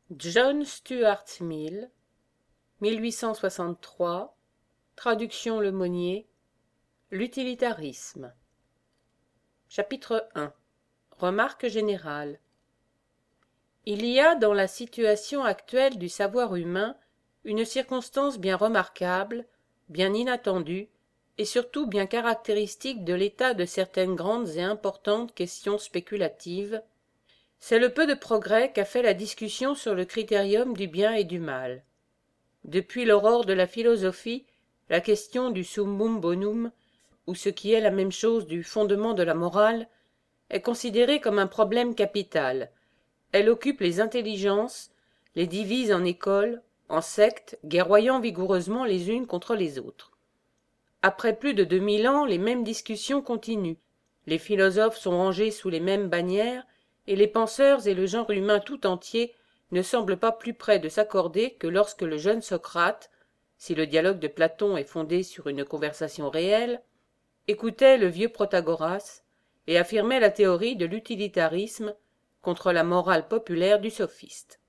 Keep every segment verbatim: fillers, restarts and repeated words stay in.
John Stuart Mill, mille huit cent soixante-trois, traduction Le Monnier, l'utilitarisme. Chapitre un. Remarque générale. Il y a dans la situation actuelle du savoir humain une circonstance bien remarquable, bien inattendue, et surtout bien caractéristique de l'état de certaines grandes et importantes questions spéculatives, c'est le peu de progrès qu'a fait la discussion sur le critérium du bien et du mal. Depuis l'aurore de la philosophie, la question du summum bonum, ou ce qui est la même chose du fondement de la morale, est considérée comme un problème capital. Elle occupe les intelligences, les divise en écoles, en sectes, guerroyant vigoureusement les unes contre les autres. Après plus de deux mille ans, les mêmes discussions continuent. Les philosophes sont rangés sous les mêmes bannières, et les penseurs et le genre humain tout entier ne semblent pas plus près de s'accorder que lorsque le jeune Socrate, si le dialogue de Platon est fondé sur une conversation réelle, écoutait le vieux Protagoras et affirmait la théorie de l'utilitarisme contre la morale populaire du sophiste.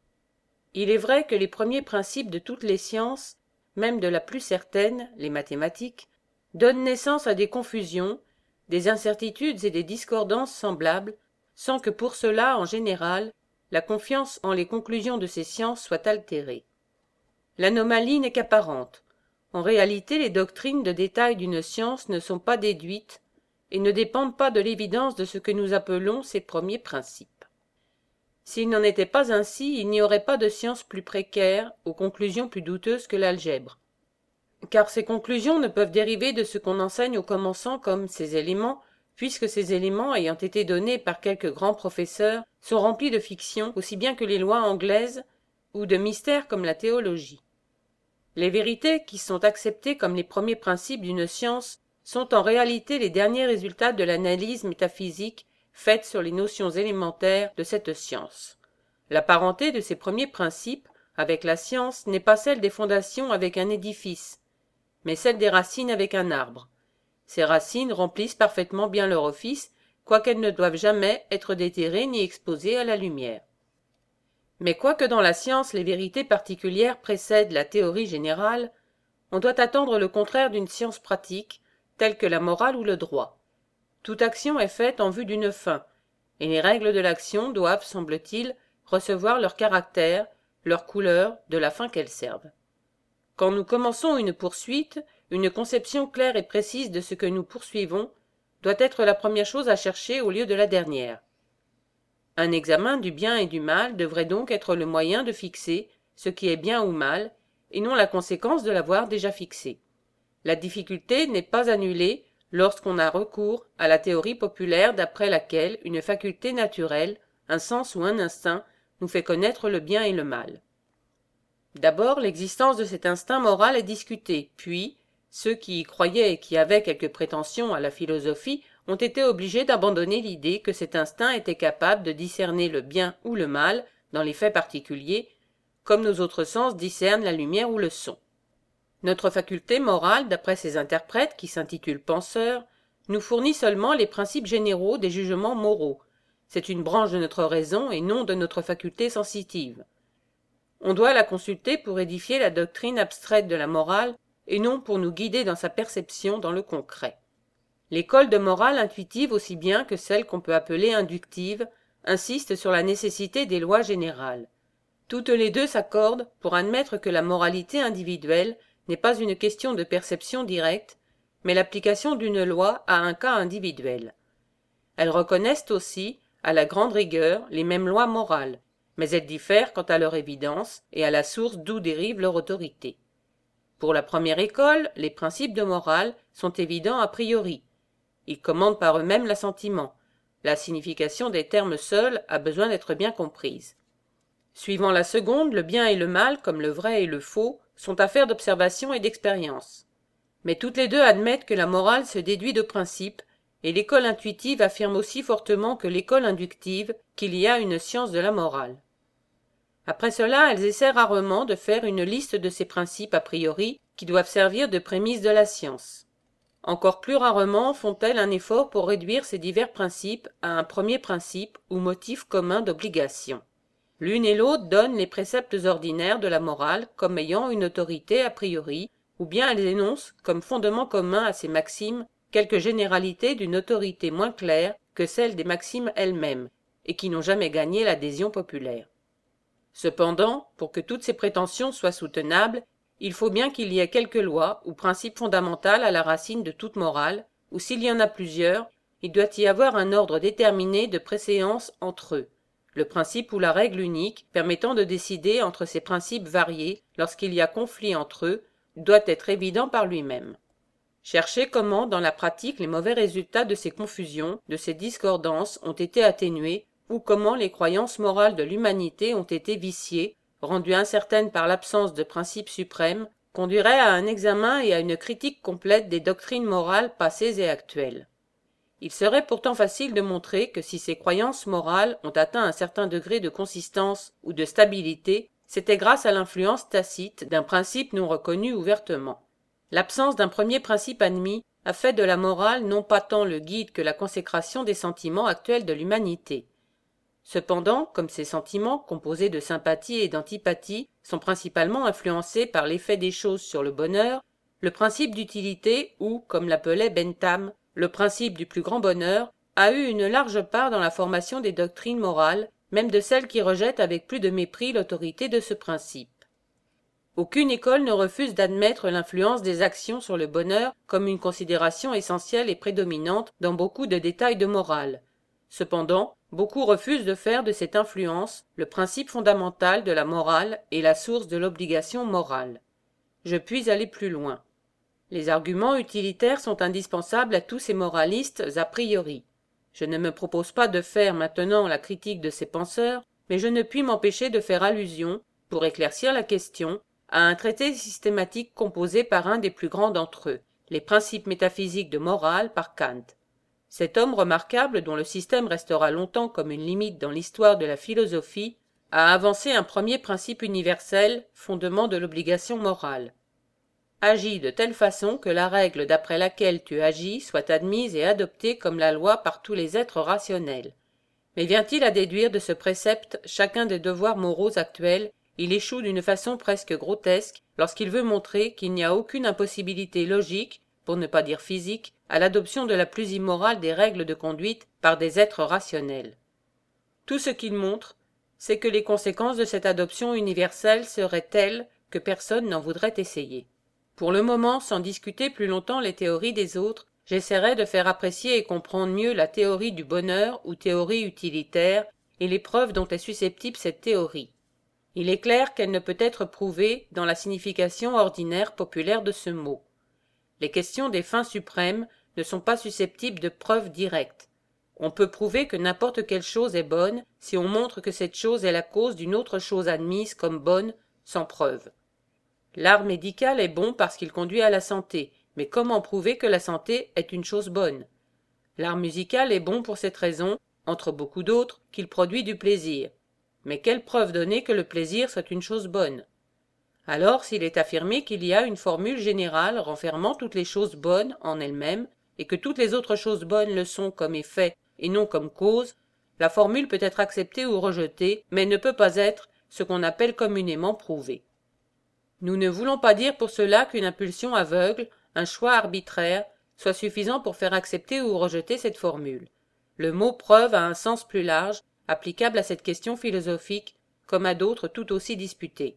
Il est vrai que les premiers principes de toutes les sciences, même de la plus certaine, les mathématiques, donnent naissance à des confusions, des incertitudes et des discordances semblables, sans que pour cela, en général, la confiance en les conclusions de ces sciences soit altérée. L'anomalie n'est qu'apparente. En réalité, les doctrines de détail d'une science ne sont pas déduites et ne dépendent pas de l'évidence de ce que nous appelons ses premiers principes. S'il n'en était pas ainsi, il n'y aurait pas de science plus précaire, aux conclusions plus douteuses que l'algèbre. Car ces conclusions ne peuvent dériver de ce qu'on enseigne au commençant comme ces éléments, puisque ces éléments, ayant été donnés par quelques grands professeurs, sont remplis de fiction aussi bien que les lois anglaises, ou de mystères comme la théologie. Les vérités qui sont acceptées comme les premiers principes d'une science sont en réalité les derniers résultats de l'analyse métaphysique faite sur les notions élémentaires de cette science. La parenté de ces premiers principes avec la science n'est pas celle des fondations avec un édifice, mais celle des racines avec un arbre. Ces racines remplissent parfaitement bien leur office, quoiqu'elles ne doivent jamais être déterrées ni exposées à la lumière. Mais quoique dans la science les vérités particulières précèdent la théorie générale, on doit attendre le contraire d'une science pratique, telle que la morale ou le droit. Toute action est faite en vue d'une fin, et les règles de l'action doivent, semble-t-il, recevoir leur caractère, leur couleur, de la fin qu'elles servent. Quand nous commençons une poursuite, une conception claire et précise de ce que nous poursuivons doit être la première chose à chercher au lieu de la dernière. Un examen du bien et du mal devrait donc être le moyen de fixer ce qui est bien ou mal, et non la conséquence de l'avoir déjà fixé. La difficulté n'est pas annulée lorsqu'on a recours à la théorie populaire d'après laquelle une faculté naturelle, un sens ou un instinct, nous fait connaître le bien et le mal. D'abord, l'existence de cet instinct moral est discutée, puis, ceux qui y croyaient et qui avaient quelque prétention à la philosophie ont été obligés d'abandonner l'idée que cet instinct était capable de discerner le bien ou le mal dans les faits particuliers, comme nos autres sens discernent la lumière ou le son. Notre faculté morale, d'après ces interprètes qui s'intitulent penseurs, nous fournit seulement les principes généraux des jugements moraux. C'est une branche de notre raison et non de notre faculté sensitive. On doit la consulter pour édifier la doctrine abstraite de la morale et non pour nous guider dans sa perception dans le concret. L'école de morale intuitive aussi bien que celle qu'on peut appeler inductive insiste sur la nécessité des lois générales. Toutes les deux s'accordent pour admettre que la moralité individuelle n'est pas une question de perception directe, mais l'application d'une loi à un cas individuel. Elles reconnaissent aussi, à la grande rigueur, les mêmes lois morales, mais elles diffèrent quant à leur évidence et à la source d'où dérive leur autorité. Pour la première école, les principes de morale sont évidents a priori. Ils commandent par eux-mêmes l'assentiment. La signification des termes seuls a besoin d'être bien comprise. Suivant la seconde, le bien et le mal, comme le vrai et le faux, sont affaires d'observation et d'expérience. Mais toutes les deux admettent que la morale se déduit de principes, et l'école intuitive affirme aussi fortement que l'école inductive qu'il y a une science de la morale. Après cela, elles essaient rarement de faire une liste de ces principes a priori qui doivent servir de prémisse de la science. Encore plus rarement font-elles un effort pour réduire ces divers principes à un premier principe ou motif commun d'obligation. L'une et l'autre donnent les préceptes ordinaires de la morale comme ayant une autorité a priori, ou bien elles énoncent, comme fondement commun à ces maximes, quelques généralités d'une autorité moins claire que celle des maximes elles-mêmes, et qui n'ont jamais gagné l'adhésion populaire. Cependant, pour que toutes ces prétentions soient soutenables, il faut bien qu'il y ait quelque loi ou principe fondamental à la racine de toute morale, ou s'il y en a plusieurs, il doit y avoir un ordre déterminé de préséance entre eux, le principe ou la règle unique permettant de décider entre ces principes variés lorsqu'il y a conflit entre eux doit être évident par lui-même. Chercher comment, dans la pratique, les mauvais résultats de ces confusions, de ces discordances ont été atténués, ou comment les croyances morales de l'humanité ont été viciées, rendues incertaines par l'absence de principes suprêmes, conduirait à un examen et à une critique complète des doctrines morales passées et actuelles. Il serait pourtant facile de montrer que si ces croyances morales ont atteint un certain degré de consistance ou de stabilité, c'était grâce à l'influence tacite d'un principe non reconnu ouvertement. L'absence d'un premier principe admis a fait de la morale non pas tant le guide que la consécration des sentiments actuels de l'humanité. Cependant, comme ces sentiments, composés de sympathie et d'antipathie, sont principalement influencés par l'effet des choses sur le bonheur, le principe d'utilité, ou, comme l'appelait Bentham, le principe du plus grand bonheur, a eu une large part dans la formation des doctrines morales, même de celles qui rejettent avec plus de mépris l'autorité de ce principe. Aucune école ne refuse d'admettre l'influence des actions sur le bonheur comme une considération essentielle et prédominante dans beaucoup de détails de morale. Cependant, beaucoup refusent de faire de cette influence le principe fondamental de la morale et la source de l'obligation morale. Je puis aller plus loin. Les arguments utilitaires sont indispensables à tous ces moralistes a priori. Je ne me propose pas de faire maintenant la critique de ces penseurs, mais je ne puis m'empêcher de faire allusion, pour éclaircir la question, à un traité systématique composé par un des plus grands d'entre eux, les principes métaphysiques de morale par Kant. Cet homme remarquable, dont le système restera longtemps comme une limite dans l'histoire de la philosophie, a avancé un premier principe universel, fondement de l'obligation morale. Agis de telle façon que la règle d'après laquelle tu agis soit admise et adoptée comme la loi par tous les êtres rationnels. Mais vient-il à déduire de ce précepte chacun des devoirs moraux actuels, il échoue d'une façon presque grotesque lorsqu'il veut montrer qu'il n'y a aucune impossibilité logique, pour ne pas dire physique, à l'adoption de la plus immorale des règles de conduite par des êtres rationnels. Tout ce qu'il montre, c'est que les conséquences de cette adoption universelle seraient telles que personne n'en voudrait essayer. Pour le moment, sans discuter plus longtemps les théories des autres, j'essaierai de faire apprécier et comprendre mieux la théorie du bonheur ou théorie utilitaire et les preuves dont est susceptible cette théorie. Il est clair qu'elle ne peut être prouvée dans la signification ordinaire populaire de ce mot. Les questions des fins suprêmes ne sont pas susceptibles de preuves directes. On peut prouver que n'importe quelle chose est bonne si on montre que cette chose est la cause d'une autre chose admise comme bonne sans preuve. L'art médical est bon parce qu'il conduit à la santé, mais comment prouver que la santé est une chose bonne? L'art musical est bon pour cette raison, entre beaucoup d'autres, qu'il produit du plaisir. Mais quelle preuve donner que le plaisir soit une chose bonne? Alors, s'il est affirmé qu'il y a une formule générale renfermant toutes les choses bonnes en elles-mêmes, et que toutes les autres choses bonnes le sont comme effet et non comme cause, la formule peut être acceptée ou rejetée, mais ne peut pas être ce qu'on appelle communément prouvée. Nous ne voulons pas dire pour cela qu'une impulsion aveugle, un choix arbitraire, soit suffisant pour faire accepter ou rejeter cette formule. Le mot preuve a un sens plus large, applicable à cette question philosophique, comme à d'autres tout aussi disputées.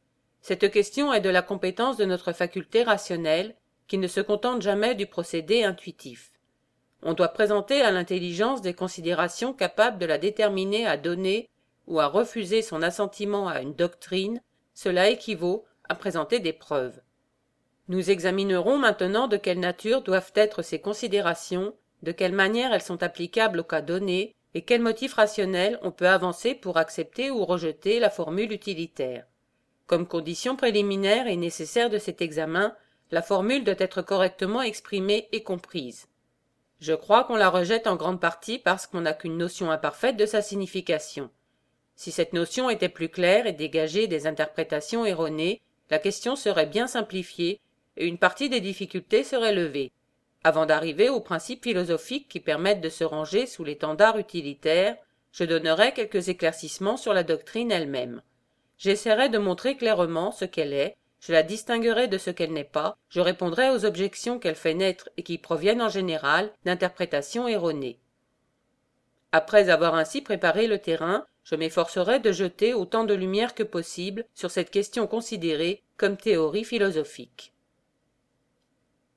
Cette question est de la compétence de notre faculté rationnelle, qui ne se contente jamais du procédé intuitif. On doit présenter à l'intelligence des considérations capables de la déterminer à donner ou à refuser son assentiment à une doctrine, cela équivaut à présenter des preuves. Nous examinerons maintenant de quelle nature doivent être ces considérations, de quelle manière elles sont applicables au cas donné, et quels motifs rationnels on peut avancer pour accepter ou rejeter la formule utilitaire. Comme condition préliminaire et nécessaire de cet examen, la formule doit être correctement exprimée et comprise. Je crois qu'on la rejette en grande partie parce qu'on n'a qu'une notion imparfaite de sa signification. Si cette notion était plus claire et dégagée des interprétations erronées, la question serait bien simplifiée et une partie des difficultés serait levée, avant d'arriver aux principes philosophiques qui permettent de se ranger sous l'étendard utilitaire, Je donnerai quelques éclaircissements sur la doctrine elle-même. J'essaierai de montrer clairement ce qu'elle est, je la distinguerai de ce qu'elle n'est pas, je répondrai aux objections qu'elle fait naître et qui proviennent en général d'interprétations erronées. Après avoir ainsi préparé le terrain, je m'efforcerai de jeter autant de lumière que possible sur cette question considérée comme théorie philosophique.